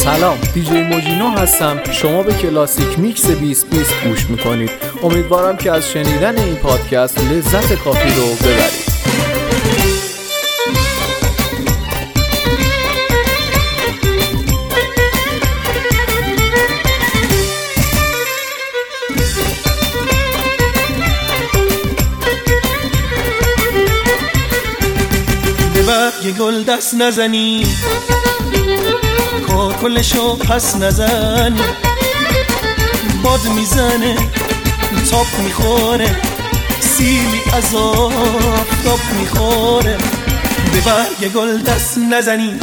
سلام، دیجی موجینو هستم. شما به کلاسیک میکس 2020 گوش میکنید. امیدوارم که از شنیدن این پادکست لذت کافی رو ببرید. یه گل دست نزنی، کلشو پس نزنی. باد میزنه، تاپ میخوره، سیلی از آفتاب میخوره. ببر یه گل دست نزنی.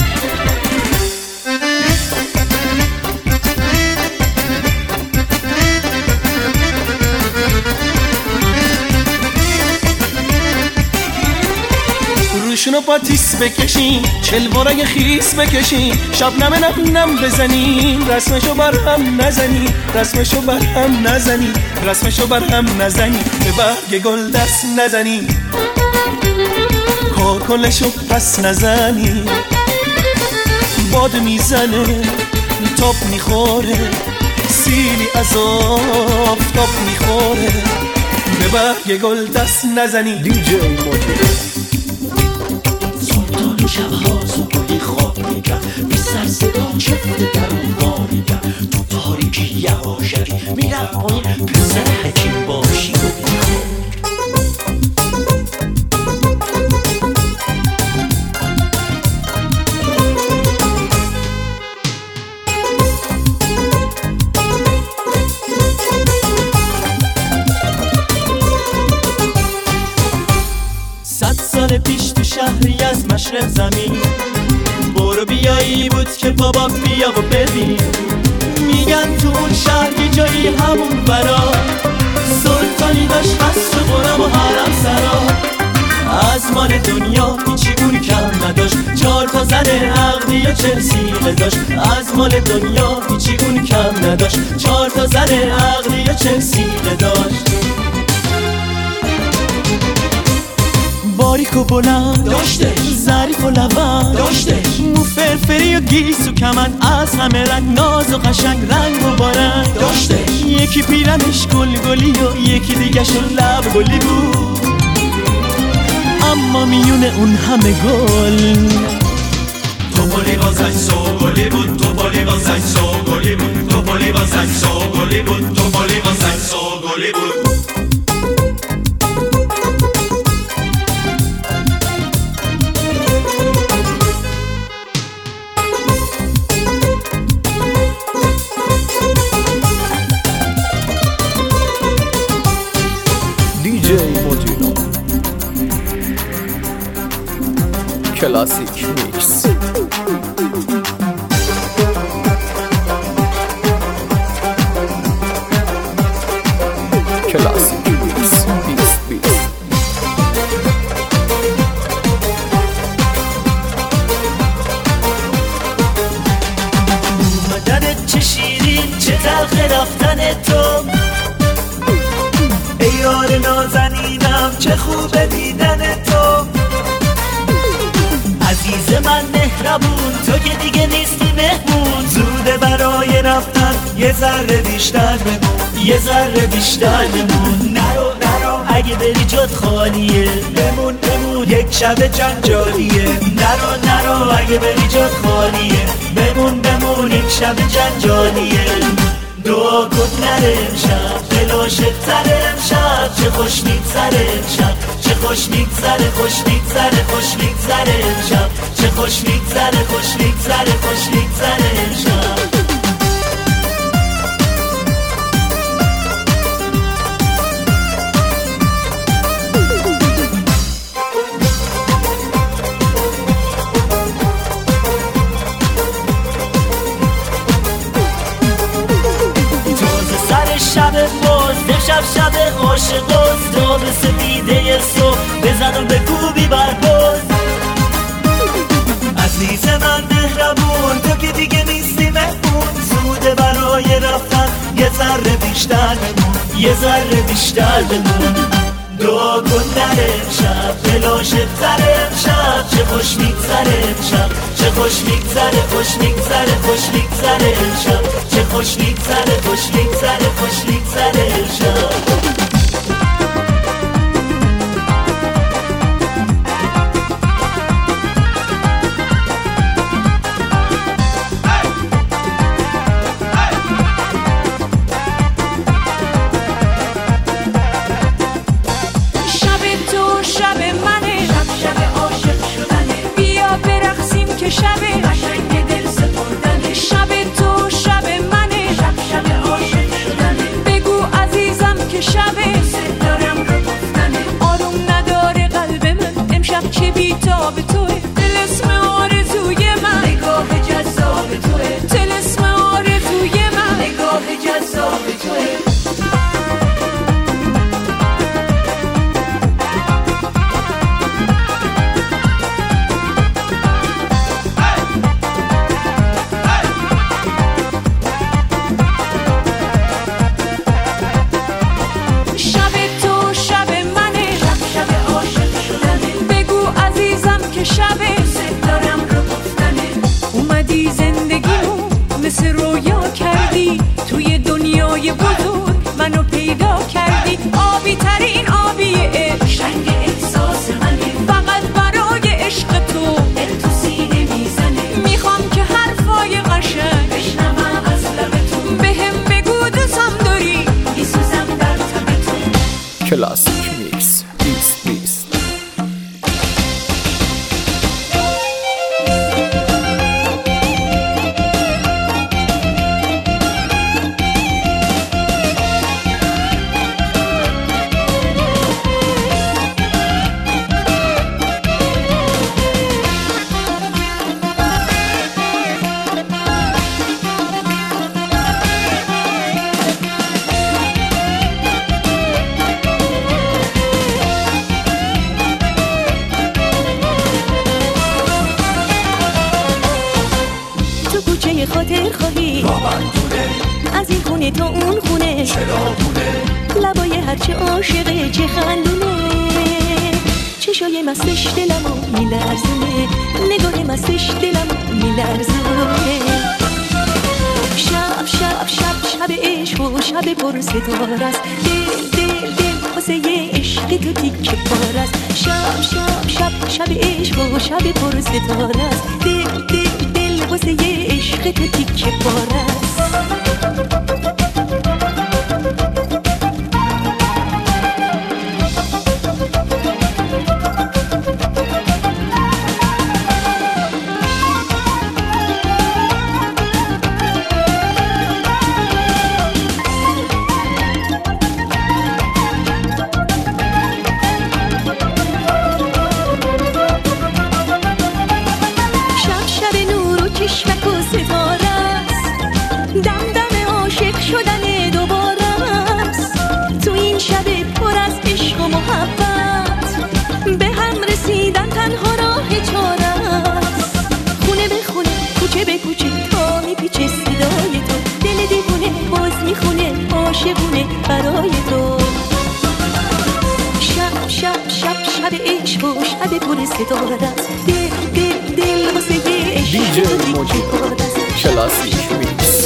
روشونو با تیس بکشین، چلوارای خیس بکشین، شبنم نم بزنین، رسمشو بر هم نزنین، رسمشو بر هم نزنین، رسمشو بر هم نزنین. ببر یه گل دست نزنین، کلشو پس نزنین. باد میزنه، تاپ میخوره، سیلی از آفتاب میخوره. ببر یه گل دست نزنین. دیجی موجینو شبها صبحی خواب میگرد، بی سر صدا چفت درون وا میگرد. تو تاریکی یواشکی میرم پایین، پسر حکیم باشی و بیخواب. سال پیش تو شهری از مشرق زمین، برو بیایی بود که بابا بیا و ببین. میگن تو اون شهر یه جایی همون برا، سلطانی داشت قصر و غرم و حرم سرا. از مال دنیا هیچی اون کم نداشت، 4 تا زن عقلی و 40 سیغه داشت. از مال دنیا هیچی اون کم نداشت، 4 تا زن عقلی و 40 سیغه داشت. باریک و بلند داشتش، ظریف و لبند داشتش، مو فرفری و گیس و کمند، از همه رنگ ناز و قشنگ، رنگ و بارنگ داشتش. یکی پیرنش گلگلی و یکی دیگه شون لب گلی بود، اما میونه اون همه گل توپالی واسه سوگلی بود، توپالی واسه سوگلی بود، توپالی واسه سوگلی بود، توپالی واسه سوگلی بود. دیجی موجینو کلاسیک میکس. کلاسیک میکس 2020. اومدنت چه شیرین، چه تلخ رفتن تو. ای یار نازنینم چه خوبه دیدن تو. عزیز من مهربون، تو که دیگه نیستی مهمون. زوده برای رفتن یه ذره بیشتر بمون، یه ذره بیشتر بمون. نرو نرو اگه بری جات خالیه، بمون بمون یک شب جنجالیه. نرو نرو اگه بری جات خالیه، بمون بمون یک شب جنجالیه. دعا کن نره امشب، دلاشت سر امشب. چه خوش میگذره امشب، چه خوش میگذره، خوش میگذره، خوش میگذره امشب. چه خوش میگذره، خوش میگذره، خوش میگذره امشب. شب باز امشب شب عاشقاست، تا به سپیده صبح بزن و بکوبی برباز. عزیز من مهربون، تو که دیگه نیستی مهمون. زوده برای رفتن یه ذره بیشتر بمون، یه ذره بیشتر بمون. دعا کن نره امشب، دلاشت تره امشب. چه خوش میگذره امشب، چه خوش میگذره خوش میگذره خوش میگذره امشب چه خوش میگذره خوش میگذره خوش میگذره امشب منو پیدا کردی آبی ترین آبی عشق رنگ احساس منه فقط برای عشق تو دل تو سینه میزنه میخوام که حرفای قشنگ بشنوم از لب تو بهم بگو دوستم داری میسوزم در تب تو کلاسیک میکس 2020 خاطر خواهی از این خونه تا اون خونه لبای هرچه عاشقه چه خندونه چشای مستش دلمو میلرزونه نگاه مستش دلمو میلرزونه شب شب شب شب عشق و شب پر ستاره است دل واسه یه عشق تو تیکه پاره است شب شب شب شب عشق و شب پر ستاره است دل واسه یه عشق تو تیکه پاره است برای تو شب شب شب شب عشق و شب پر ستاره است دل واسه یه عشق دیجی موجی کلاسیک میکس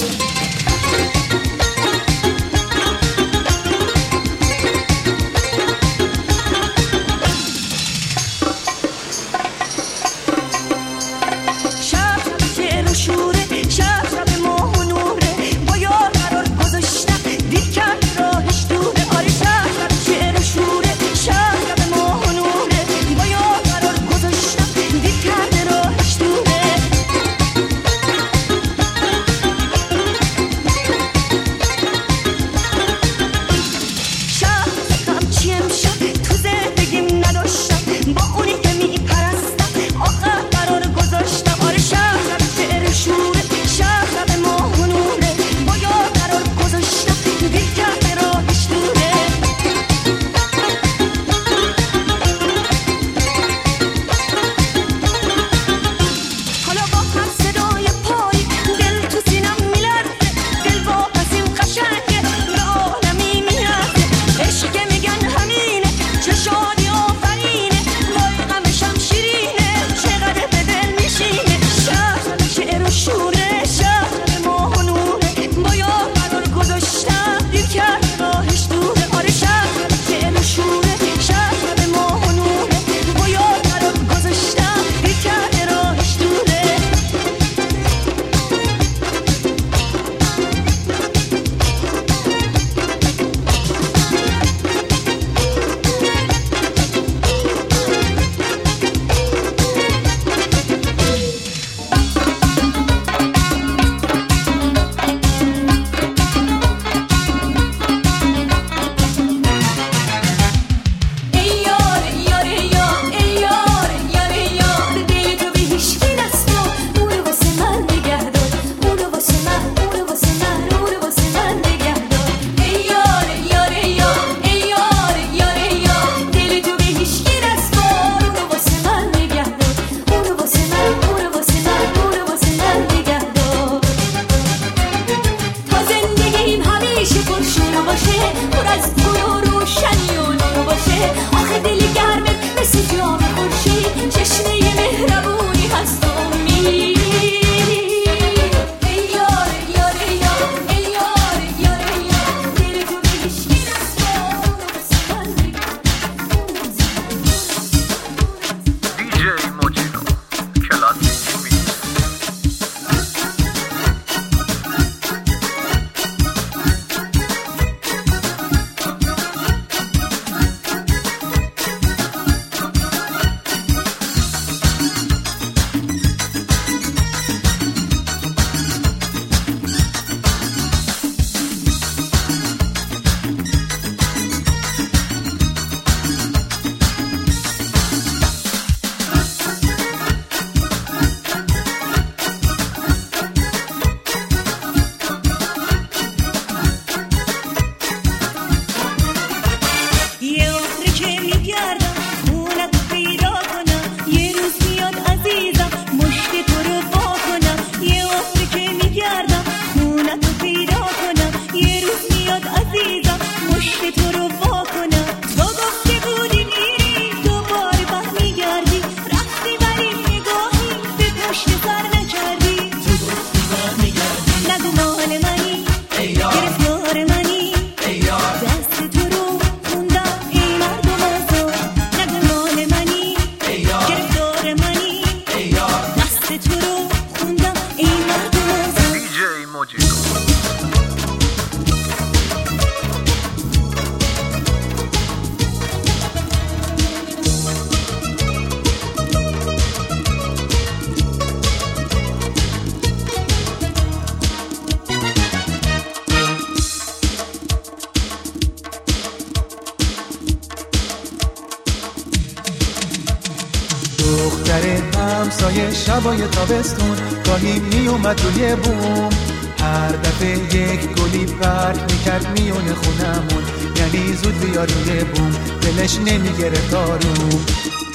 دختر همسایه شبای تابستون گاهی می اومد روی بوم، هر دفعه یک گلی پرت میکرد میونه خونمون، یعنی زود بیا روی بوم، دلش نمیگرفت آروم.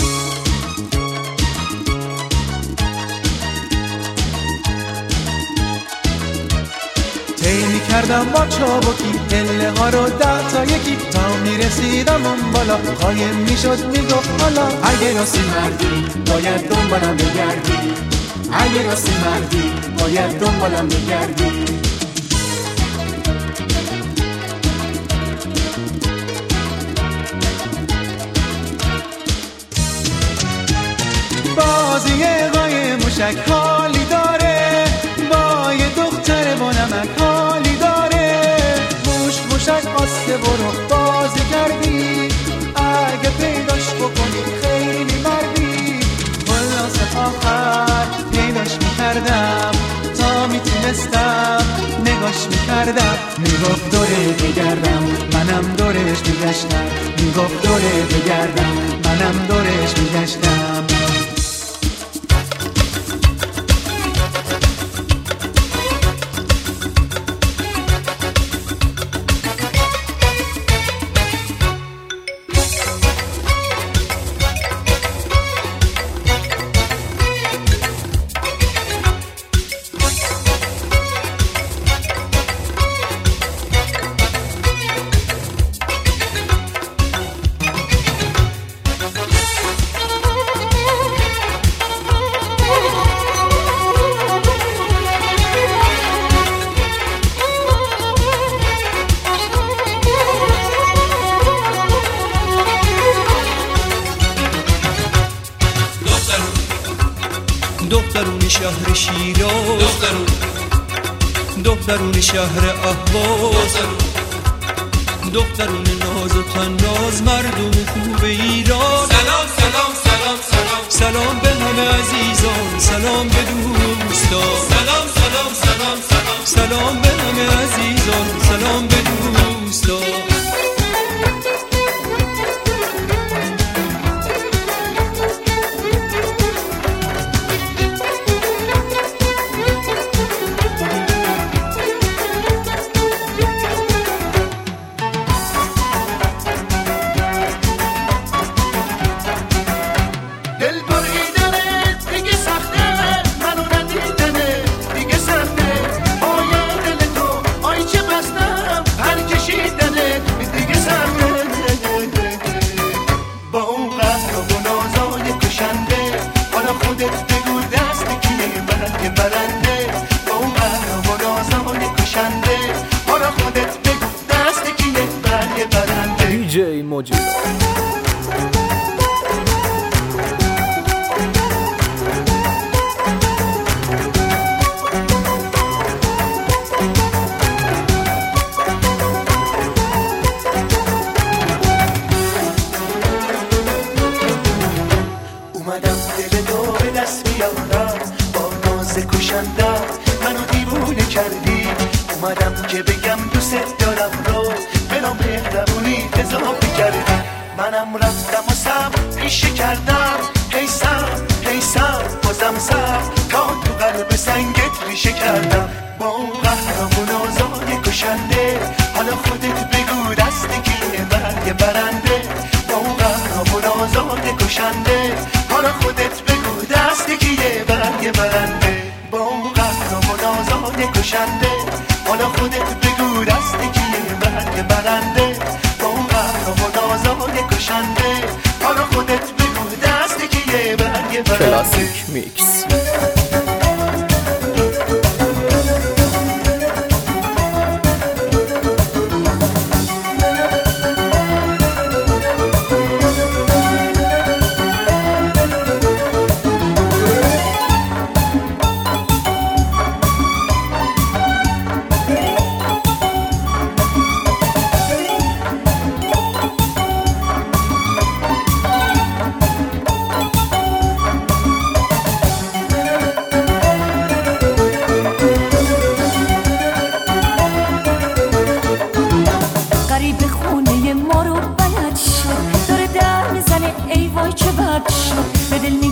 طی میکردم با چابکی پله ها رو 10 تا یکی، تا میرسیدم اون بالا قایم میشد میگفت حالا اگه راستی مردی باید دنبالم بگردی، اگه راستی مردی باید دنبالم بگردی. بازی قایم موشک حالی داره، با یه دختر با نمک حالی داره، موشک آسته برو بازی کردی، اگه پیداش بکنی خیلی مردی. خلاص آخر پیداش میکردم، تا میتونستم نگاش میکردم، میگفت دوره بگردم منم دورش میگشتم، میگفت دوره بگردم منم دورش میگشتم. دخترون شهر شیراز، دخترون شهر اهواز، دخترون ناز و تناز، مردم خوب ایران. سلام سلام سلام سلام، سلام به همه عزیزان، سلام به دوستان. سلام سلام سلام سلام، سلام به همه عزیزان، سلام به دوستان. DJ Mojilo. اومدم دل تو به دست بیارم، با ناز کشندم منو دیوونه کردی، اومدم که بگم دوست دارم رو بلا مهربونی اضافه کردی. منم رفتم و صبر پیشه کردم، حیثم بازم صبر تا تو قلب سنگت ریشه کردم. با اون قهرم و نازای کشنده، حالا خودت بگو دست کیه برگ برنده. با اون قهرم و نازای کشنده، حالا خودت بگو دست کیه برگ برنده. با اون قهرم و نازای کشنده، حالا خودت بگو دست کیه برگ برنده. با اون قهرم و نازای کشنده، حالا خودت بگو دست کیه برگ برنده. کلاسیک میکس.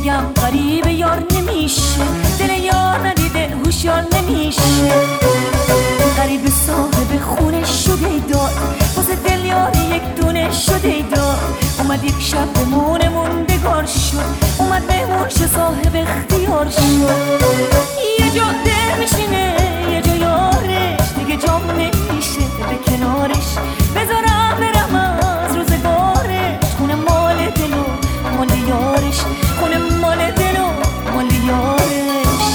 میگم غریب یار نمیشه، دل یار ندیده هوشیار نمیشه. غریب صاحب خونه شده داد، واسه دل یار یک دونه شده داد. اومد یک شب بمونه موندگار شد، اومد مهمون شه صاحب اختیار شد. یه جا دل میشینه یه جا یارش، دیگه جام نمیشه به کنارش. بذارم برم از روزگارش، خونه مال دل و مال یارش، خونه مال دل و مال یارش.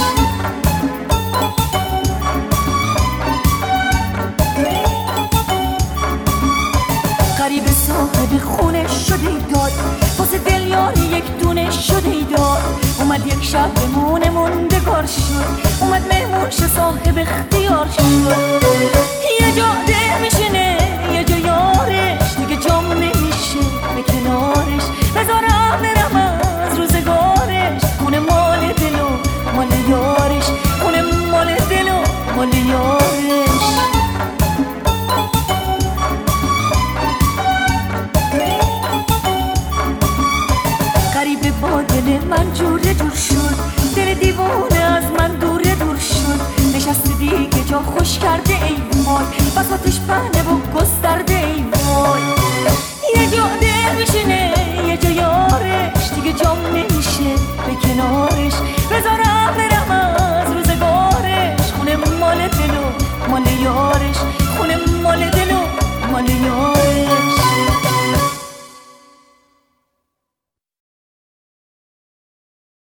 غریب صاحب خونه شده داد، واسه دل یار یک دونه شده داد. اومد یک شب بمونه موندگار شد، اومد مهمون شه صاحب اختیار شد. یه جا دل میشینه یه جا یارش، دیگه جام نمیشه به کنارش. بذارم برم از روزگارش، خونه مال دل و مال یارش، خونه مال دل و مال یارش. غریبه با دل من جوره جور شد، دل دیوانه از من دوره دور شد. نشسته دیگه جا خوش کرده ای وای، بساتش پهنه و گسترده